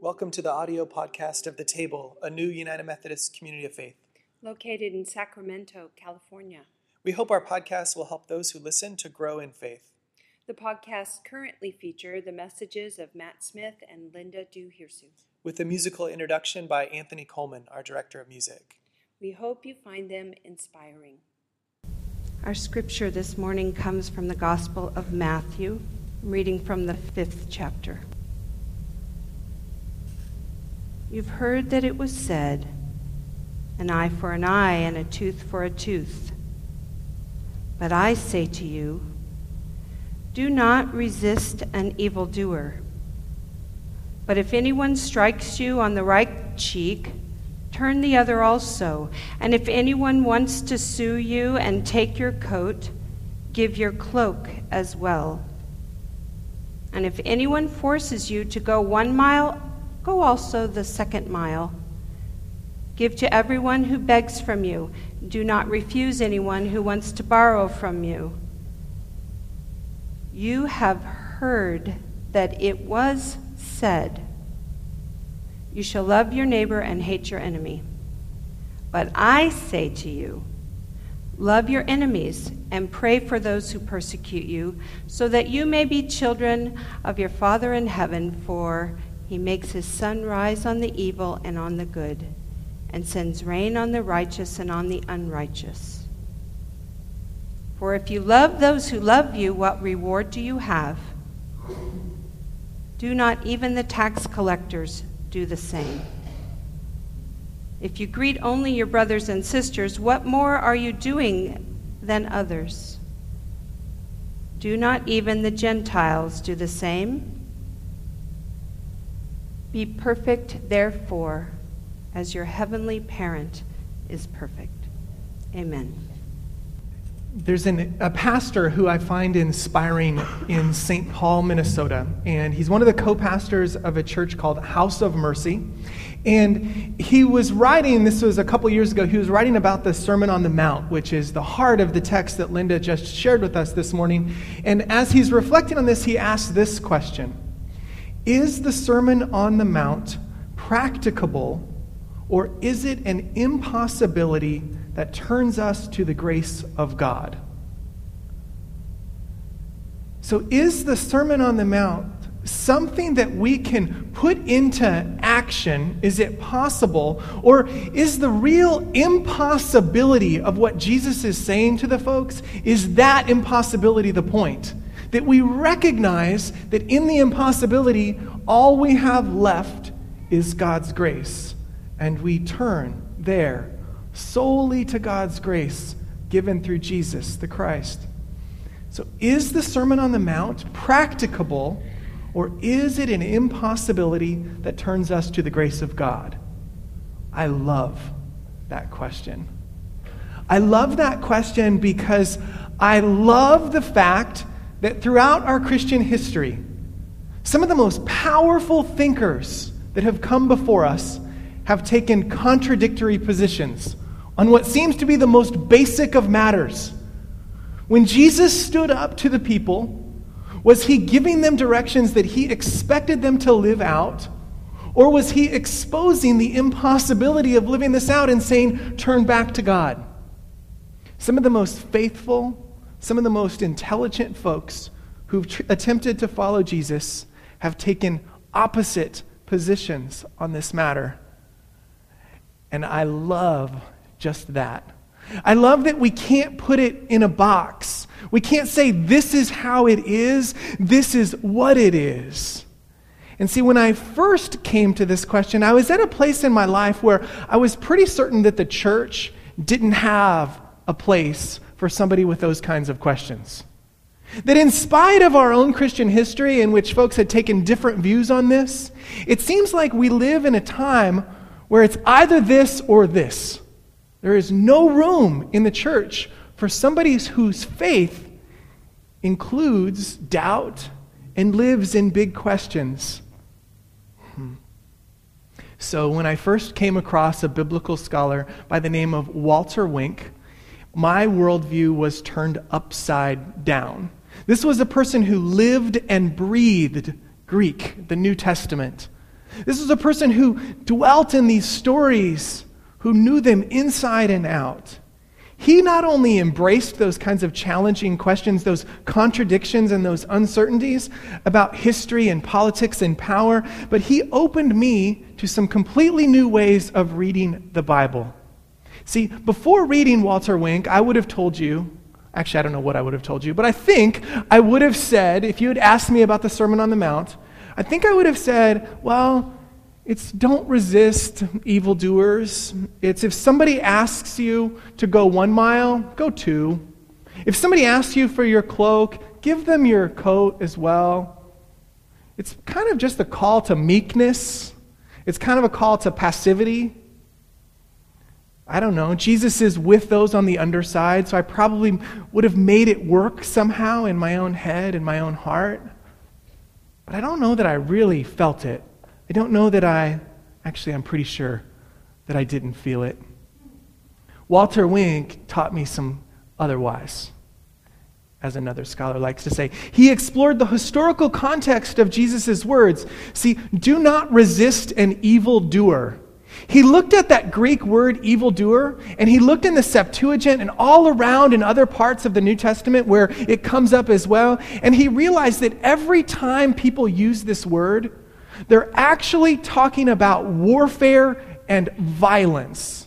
Welcome to the audio podcast of The Table, a new United Methodist community of faith. Located in Sacramento, California. We hope our podcast will help those who listen to grow in faith. The podcasts currently feature the messages of Matt Smith and Linda Duhirsu, with a musical introduction by Anthony Coleman, our director of music. We hope you find them inspiring. Our scripture this morning comes from the Gospel of Matthew, reading from the 5th chapter. You've heard that it was said, an eye for an eye and a tooth for a tooth. But I say to you, do not resist an evildoer. But if anyone strikes you on the right cheek, turn the other also. And if anyone wants to sue you and take your coat, give your cloak as well. And if anyone forces you to go 1 mile, go also the 2nd mile. Give to everyone who begs from you. Do not refuse anyone who wants to borrow from you. You have heard that it was said, you shall love your neighbor and hate your enemy. But I say to you, love your enemies and pray for those who persecute you, so that you may be children of your Father in heaven, for He makes His sun rise on the evil and on the good, and sends rain on the righteous and on the unrighteous. For if you love those who love you, what reward do you have? Do not even the tax collectors do the same? If you greet only your brothers and sisters, what more are you doing than others? Do not even the Gentiles do the same? Be perfect, therefore, as your heavenly parent is perfect. Amen. There's a pastor who I find inspiring in St. Paul, Minnesota, and he's one of the co-pastors of a church called House of Mercy. And he was writing, this was a couple years ago, he was writing about the Sermon on the Mount, which is the heart of the text that Linda just shared with us this morning. And as he's reflecting on this, he asked this question: is the Sermon on the Mount practicable, or is it an impossibility that turns us to the grace of God? So is the Sermon on the Mount something that we can put into action? Is it possible? Or is the real impossibility of what Jesus is saying to the folks, is that impossibility the point? That we recognize that in the impossibility, all we have left is God's grace. And we turn there solely to God's grace given through Jesus the Christ. So is the Sermon on the Mount practicable, or is it an impossibility that turns us to the grace of God? I love that question. I love that question because I love the fact that throughout our Christian history, some of the most powerful thinkers that have come before us have taken contradictory positions on what seems to be the most basic of matters. When Jesus stood up to the people, was he giving them directions that he expected them to live out, or was he exposing the impossibility of living this out and saying, turn back to God? Some of the most faithful, some of the most intelligent folks who've attempted to follow Jesus have taken opposite positions on this matter. And I love just that. I love that we can't put it in a box. We can't say, this is how it is, this is what it is. And see, when I first came to this question, I was at a place in my life where I was pretty certain that the church didn't have a place for somebody with those kinds of questions. That in spite of our own Christian history in which folks had taken different views on this, it seems like we live in a time where it's either this or this. There is no room in the church for somebody whose faith includes doubt and lives in big questions. So when I first came across a biblical scholar by the name of Walter Wink, my worldview was turned upside down. This was a person who lived and breathed Greek, the New Testament. This was a person who dwelt in these stories, who knew them inside and out. He not only embraced those kinds of challenging questions, those contradictions and those uncertainties about history and politics and power, but he opened me to some completely new ways of reading the Bible. See, before reading Walter Wink, I would have told you, actually I don't know what I would have told you, but I think I would have said, if you had asked me about the Sermon on the Mount, I think I would have said, well, it's don't resist evildoers. It's if somebody asks you to go 1 mile, go 2. If somebody asks you for your cloak, give them your coat as well. It's kind of just a call to meekness. It's kind of a call to passivity. I don't know. Jesus is with those on the underside, so I probably would have made it work somehow in my own head, in my own heart. But I don't know that I really felt it. I don't know that I'm pretty sure that I didn't feel it. Walter Wink taught me some otherwise, as another scholar likes to say. He explored the historical context of Jesus' words. See, do not resist an evildoer. He looked at that Greek word evildoer, and he looked in the Septuagint and all around in other parts of the New Testament where it comes up as well, and he realized that every time people use this word, they're actually talking about warfare and violence.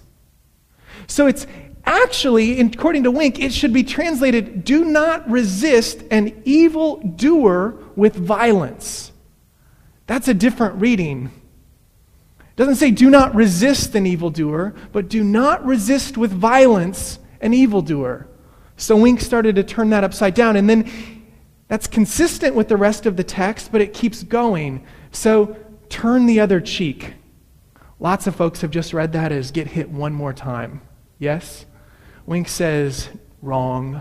So it's actually, according to Wink, it should be translated, do not resist an evildoer with violence. That's a different reading. It doesn't say do not resist an evildoer, but do not resist with violence an evildoer. So Wink started to turn that upside down, and then that's consistent with the rest of the text, but it keeps going. So turn the other cheek. Lots of folks have just read that as get hit one more time. Yes? Wink says wrong.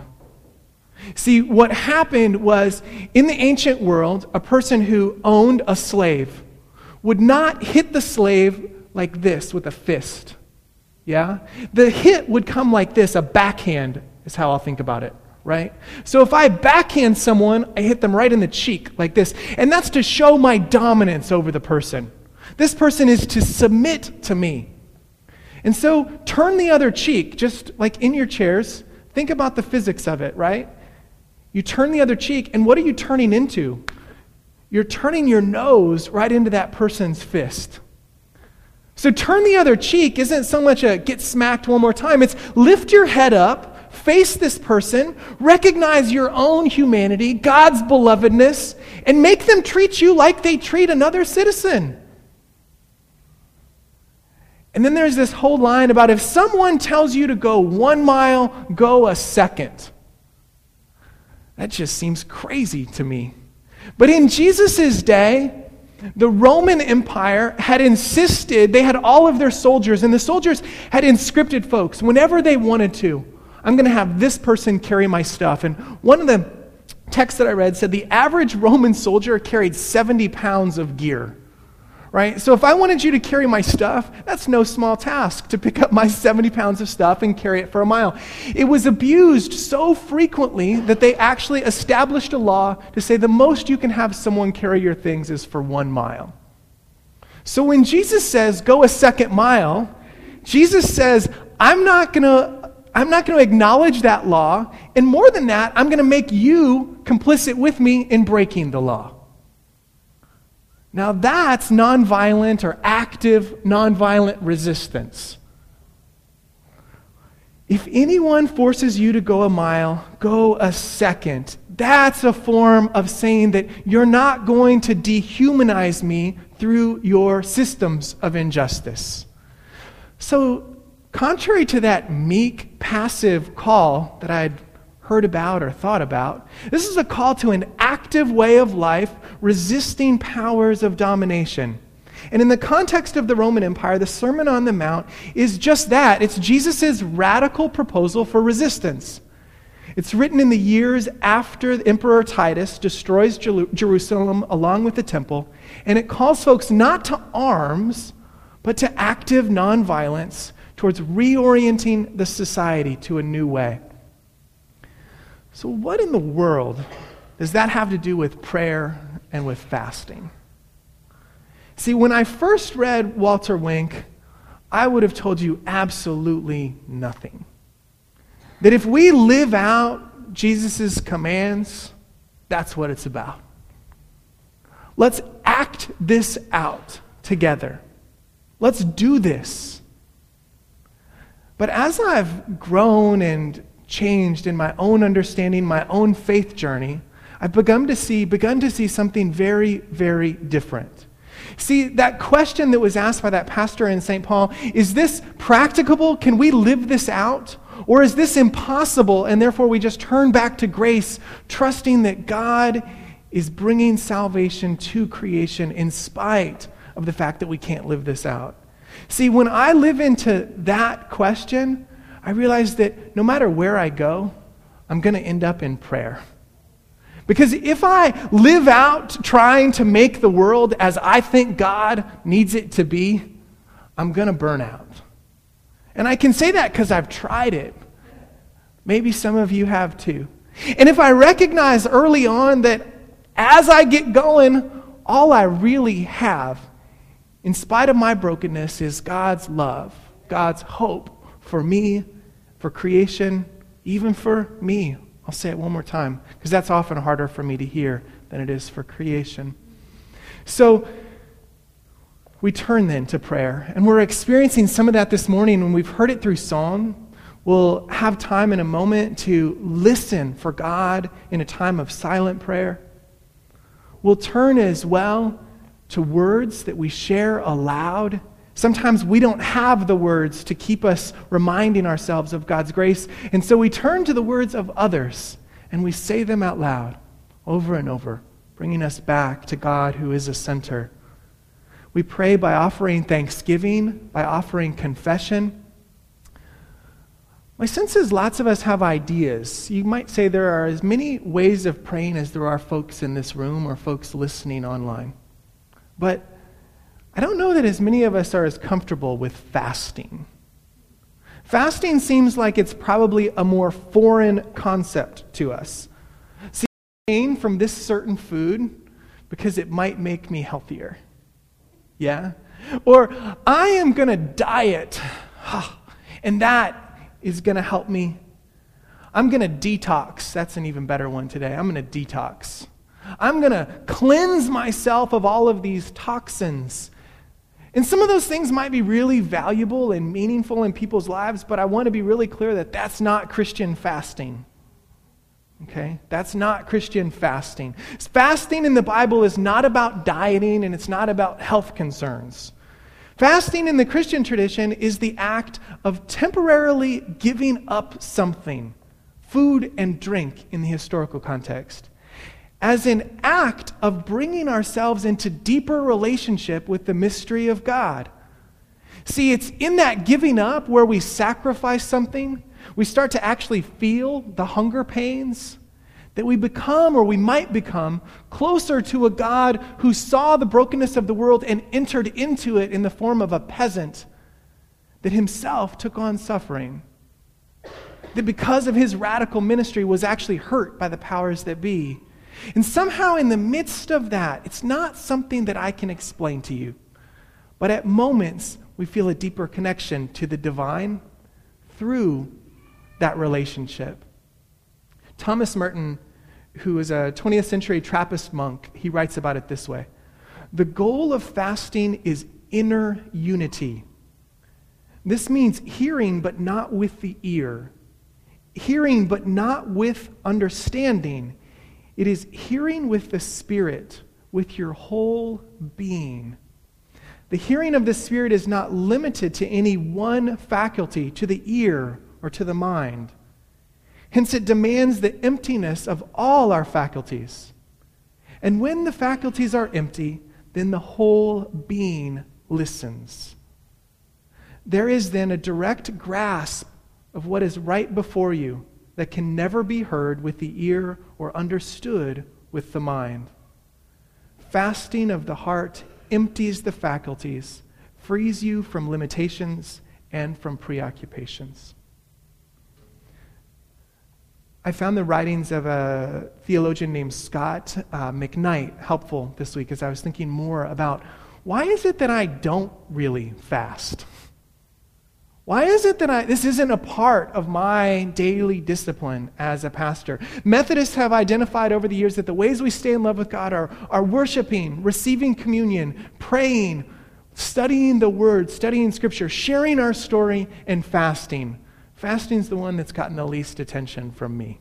See, what happened was in the ancient world, a person who owned a slave would not hit the slave like this with a fist. Yeah? The hit would come like this, a backhand is how I'll think about it. Right? So if I backhand someone, I hit them right in the cheek like this. And that's to show my dominance over the person. This person is to submit to me. And so turn the other cheek, just like in your chairs. Think about the physics of it, right? You turn the other cheek, and what are you turning into? You're turning your nose right into that person's fist. So turn the other cheek isn't so much a get smacked one more time. It's lift your head up, face this person, recognize your own humanity, God's belovedness, and make them treat you like they treat another citizen. And then there's this whole line about if someone tells you to go 1 mile, go a second. That just seems crazy to me. But in Jesus' day, the Roman Empire had insisted, they had all of their soldiers, and the soldiers had conscripted folks whenever they wanted to. I'm going to have this person carry my stuff. And one of the texts that I read said the average Roman soldier carried 70 pounds of gear. Right? So if I wanted you to carry my stuff, that's no small task to pick up my 70 pounds of stuff and carry it for a mile. It was abused so frequently that they actually established a law to say the most you can have someone carry your things is for 1 mile. So when Jesus says, go a second mile, Jesus says, I'm not going to acknowledge that law, and more than that, I'm going to make you complicit with me in breaking the law. Now that's nonviolent or active nonviolent resistance. If anyone forces you to go a mile, go a second. That's a form of saying that you're not going to dehumanize me through your systems of injustice. So, contrary to that meek, passive call that I'd heard about or thought about, this is a call to an active way of life resisting powers of domination. And in the context of the Roman Empire, the Sermon on the Mount is just that. It's Jesus' radical proposal for resistance. It's written in the years after Emperor Titus destroys Jerusalem along with the temple, and it calls folks not to arms, but to active nonviolence towards reorienting the society to a new way. So what in the world does that have to do with prayer and with fasting? See, when I first read Walter Wink, I would have told you absolutely nothing. That if we live out Jesus' commands, that's what it's about. Let's act this out together. Let's do this. But as I've grown and changed in my own understanding, my own faith journey, I've begun to see something very, very different. See, that question that was asked by that pastor in St. Paul, is this practicable? Can we live this out? Or is this impossible, and therefore we just turn back to grace, trusting that God is bringing salvation to creation in spite of the fact that we can't live this out? See, when I live into that question, I realize that no matter where I go, I'm going to end up in prayer. Because if I live out trying to make the world as I think God needs it to be, I'm going to burn out. And I can say that because I've tried it. Maybe some of you have too. And if I recognize early on that as I get going, all I really have, in spite of my brokenness, is God's love, God's hope for me, for creation, even for me. I'll say it one more time, because that's often harder for me to hear than it is for creation. So we turn then to prayer, and we're experiencing some of that this morning when we've heard it through song. We'll have time in a moment to listen for God in a time of silent prayer. We'll turn as well to words that we share aloud. Sometimes we don't have the words to keep us reminding ourselves of God's grace, and so we turn to the words of others, and we say them out loud over and over, bringing us back to God who is a center. We pray by offering thanksgiving, by offering confession. My sense is lots of us have ideas. You might say there are as many ways of praying as there are folks in this room or folks listening online. But I don't know that as many of us are as comfortable with fasting. Fasting seems like it's probably a more foreign concept to us. See, I'm abstaining from this certain food because it might make me healthier. Yeah? Or I am going to diet, and that is going to help me. I'm going to detox. That's an even better one today. I'm going to detox. I'm going to cleanse myself of all of these toxins. And some of those things might be really valuable and meaningful in people's lives, but I want to be really clear that that's not Christian fasting. Okay? That's not Christian fasting. Fasting in the Bible is not about dieting, and it's not about health concerns. Fasting in the Christian tradition is the act of temporarily giving up something, food and drink in the historical context, as an act of bringing ourselves into deeper relationship with the mystery of God. See, it's in that giving up where we sacrifice something, we start to actually feel the hunger pains, that we become, or we might become, closer to a God who saw the brokenness of the world and entered into it in the form of a peasant that himself took on suffering, that because of his radical ministry was actually hurt by the powers that be. And somehow in the midst of that, it's not something that I can explain to you, but at moments we feel a deeper connection to the divine through that relationship. Thomas Merton, who is a 20th century Trappist monk, he writes about it this way: the goal of fasting is inner unity. This means hearing but not with the ear, hearing but not with understanding. It is hearing with the Spirit, with your whole being. The hearing of the Spirit is not limited to any one faculty, to the ear or to the mind. Hence, it demands the emptiness of all our faculties. And when the faculties are empty, then the whole being listens. There is then a direct grasp of what is right before you that can never be heard with the ear or understood with the mind. Fasting of the heart empties the faculties, frees you from limitations and from preoccupations. I found the writings of a theologian named Scott McKnight helpful this week as I was thinking more about why is it that I don't really fast? Why is it that this isn't a part of my daily discipline as a pastor? Methodists have identified over the years that the ways we stay in love with God are worshiping, receiving communion, praying, studying the Word, studying Scripture, sharing our story, and fasting. Fasting's the one that's gotten the least attention from me.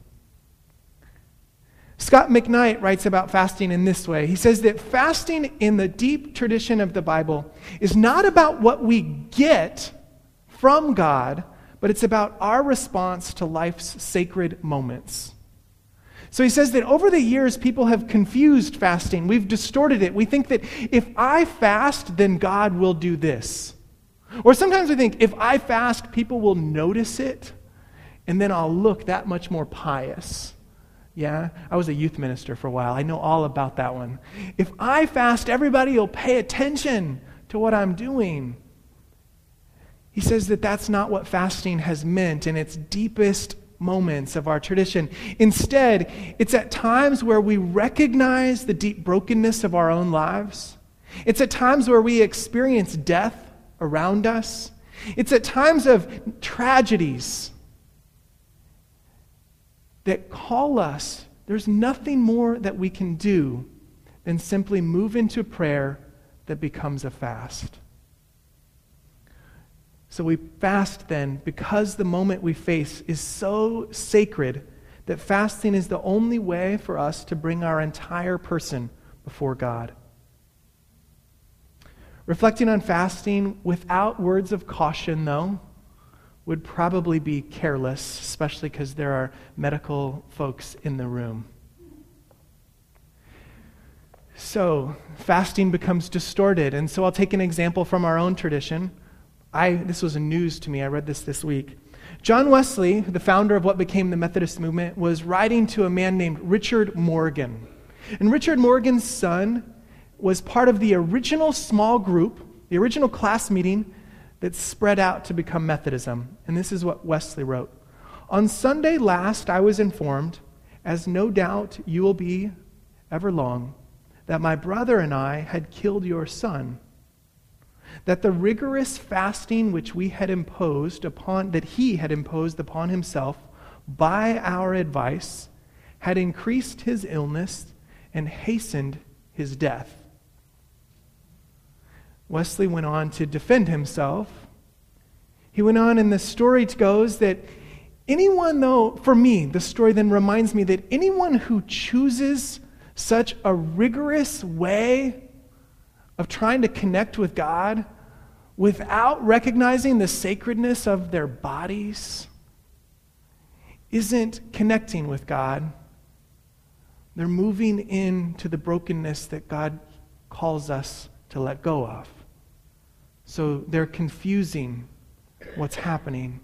Scott McKnight writes about fasting in this way. He says that fasting in the deep tradition of the Bible is not about what we get from God, but it's about our response to life's sacred moments. So he says that over the years, people have confused fasting. We've distorted it. We think that if I fast, then God will do this. Or sometimes we think, if I fast, people will notice it, and then I'll look that much more pious. Yeah, I was a youth minister for a while. I know all about that one. If I fast, everybody will pay attention to what I'm doing. He says that that's not what fasting has meant in its deepest moments of our tradition. Instead, it's at times where we recognize the deep brokenness of our own lives. It's at times where we experience death around us. It's at times of tragedies that call us. There's nothing more that we can do than simply move into prayer that becomes a fast. So we fast then because the moment we face is so sacred that fasting is the only way for us to bring our entire person before God. Reflecting on fasting without words of caution, though, would probably be careless, especially because there are medical folks in the room. So, fasting becomes distorted. And so I'll take an example from our own tradition. This was news to me. I read this week. John Wesley, the founder of what became the Methodist movement, was writing to a man named Richard Morgan. And Richard Morgan's son was part of the original small group, the original class meeting that spread out to become Methodism. And this is what Wesley wrote. On Sunday last, I was informed, as no doubt you will be ever long, that my brother and I had killed your son, that the rigorous fasting which he had imposed upon himself by our advice had increased his illness and hastened his death. Wesley went on to defend himself. He went on, and the story goes that for me, the story then reminds me that anyone who chooses such a rigorous way of trying to connect with God without recognizing the sacredness of their bodies isn't connecting with God. They're moving into the brokenness that God calls us to let go of. So they're confusing what's happening.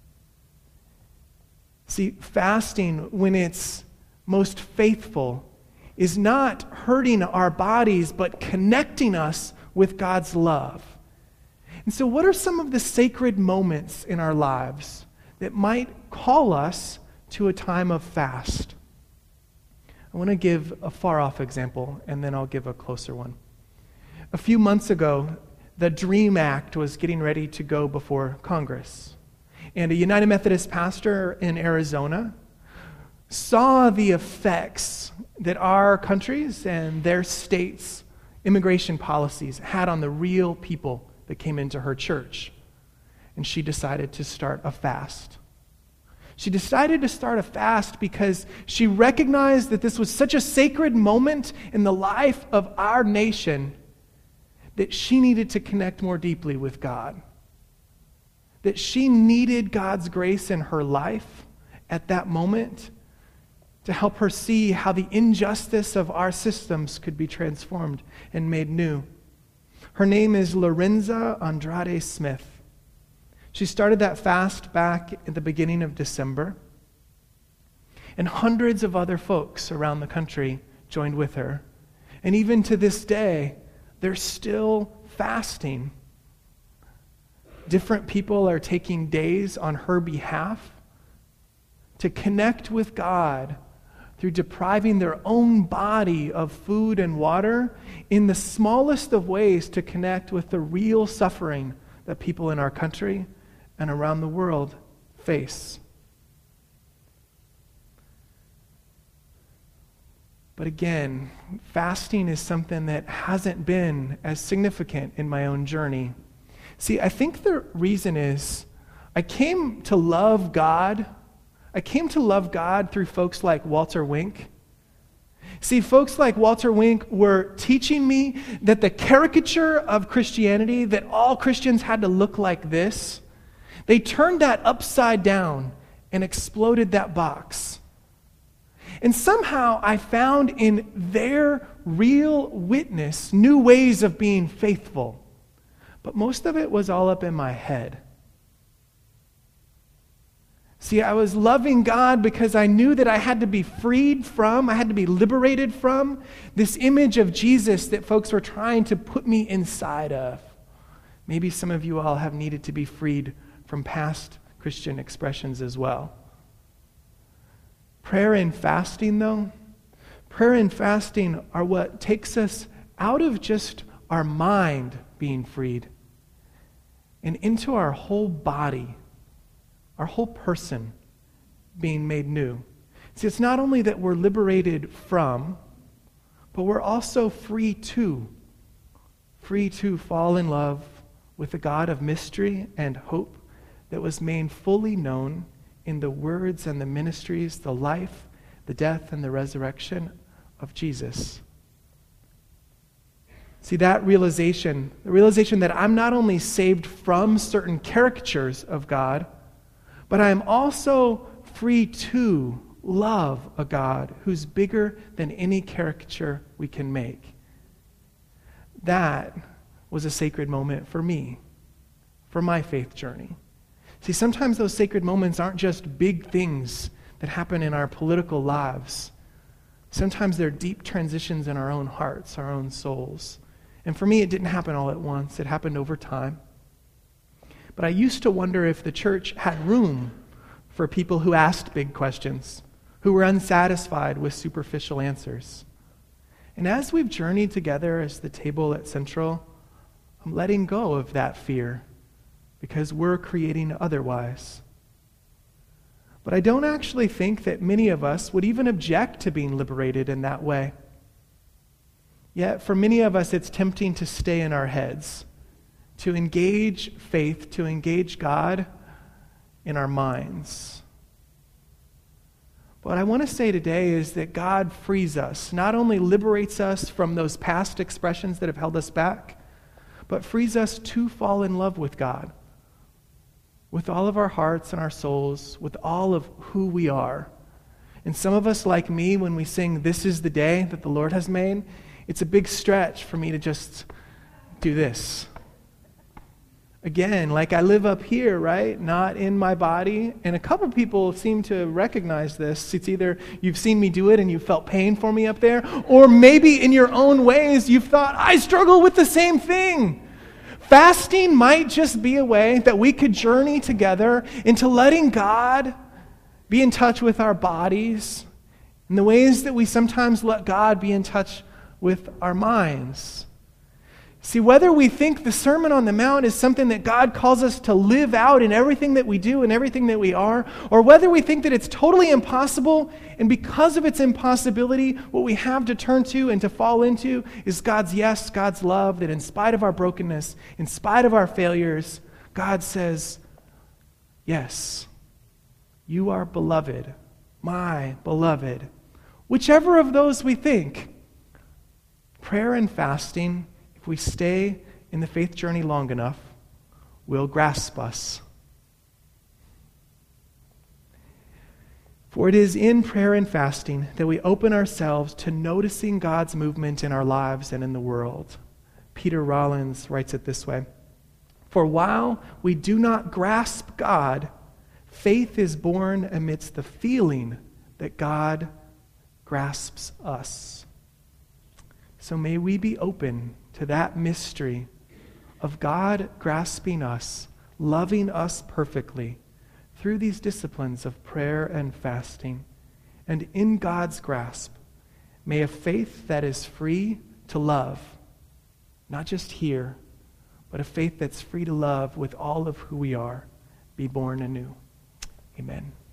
See, fasting, when it's most faithful, is not hurting our bodies, but connecting us with God's love. And so what are some of the sacred moments in our lives that might call us to a time of fast? I want to give a far-off example, and then I'll give a closer one. A few months ago, the DREAM Act was getting ready to go before Congress. And a United Methodist pastor in Arizona saw the effects that our countries and their states' immigration policies had on the real people that came into her church. And she decided to start a fast. She decided to start a fast because she recognized that this was such a sacred moment in the life of our nation that she needed to connect more deeply with God. That she needed God's grace in her life at that moment to help her see how the injustice of our systems could be transformed and made new. Her name is Lorenza Andrade Smith. She started that fast back at the beginning of December, and hundreds of other folks around the country joined with her. And even to this day, they're still fasting. Different people are taking days on her behalf to connect with God through depriving their own body of food and water in the smallest of ways to connect with the real suffering that people in our country and around the world face. But again, fasting is something that hasn't been as significant in my own journey. See, I think the reason is I came to love God through folks like Walter Wink. See, folks like Walter Wink were teaching me that the caricature of Christianity, that all Christians had to look like this, they turned that upside down and exploded that box. And somehow I found in their real witness new ways of being faithful. But most of it was all up in my head. See, I was loving God because I knew that I had to be freed from, I had to be liberated from this image of Jesus that folks were trying to put me inside of. Maybe some of you all have needed to be freed from past Christian expressions as well. Prayer and fasting, though, prayer and fasting are what takes us out of just our mind being freed and into our whole body, our whole person being made new. See, it's not only that we're liberated from, but we're also free to fall in love with the God of mystery and hope that was made fully known in the words and the ministries, the life, the death, and the resurrection of Jesus. See, that realization, the realization that I'm not only saved from certain caricatures of God, but I am also free to love a God who's bigger than any caricature we can make. That was a sacred moment for me, for my faith journey. See, sometimes those sacred moments aren't just big things that happen in our political lives. Sometimes they're deep transitions in our own hearts, our own souls. And for me, it didn't happen all at once. It happened over time. But I used to wonder if the church had room for people who asked big questions, who were unsatisfied with superficial answers. And as we've journeyed together as the table at Central, I'm letting go of that fear, because we're creating otherwise. But I don't actually think that many of us would even object to being liberated in that way. Yet for many of us, it's tempting to stay in our heads, to engage faith, to engage God in our minds. What I want to say today is that God frees us, not only liberates us from those past expressions that have held us back, but frees us to fall in love with God, with all of our hearts and our souls, with all of who we are. And some of us, like me, when we sing, "This is the day that the Lord has made," it's a big stretch for me to just do this. Again, like I live up here, right? Not in my body. And a couple people seem to recognize this. It's either you've seen me do it and you felt pain for me up there, or maybe in your own ways you've thought, I struggle with the same thing. Fasting might just be a way that we could journey together into letting God be in touch with our bodies in the ways that we sometimes let God be in touch with our minds. See, whether we think the Sermon on the Mount is something that God calls us to live out in everything that we do and everything that we are, or whether we think that it's totally impossible, and because of its impossibility, what we have to turn to and to fall into is God's yes, God's love, that in spite of our brokenness, in spite of our failures, God says, yes, you are beloved, my beloved. Whichever of those we think, prayer and fasting, if we stay in the faith journey long enough, will grasp us. For it is in prayer and fasting that we open ourselves to noticing God's movement in our lives and in the world. Peter Rollins writes it this way: "For while we do not grasp God, faith is born amidst the feeling that God grasps us." So may we be open to that mystery of God grasping us, loving us perfectly through these disciplines of prayer and fasting, and in God's grasp. May a faith that is free to love, not just here, but a faith that's free to love with all of who we are, be born anew. Amen.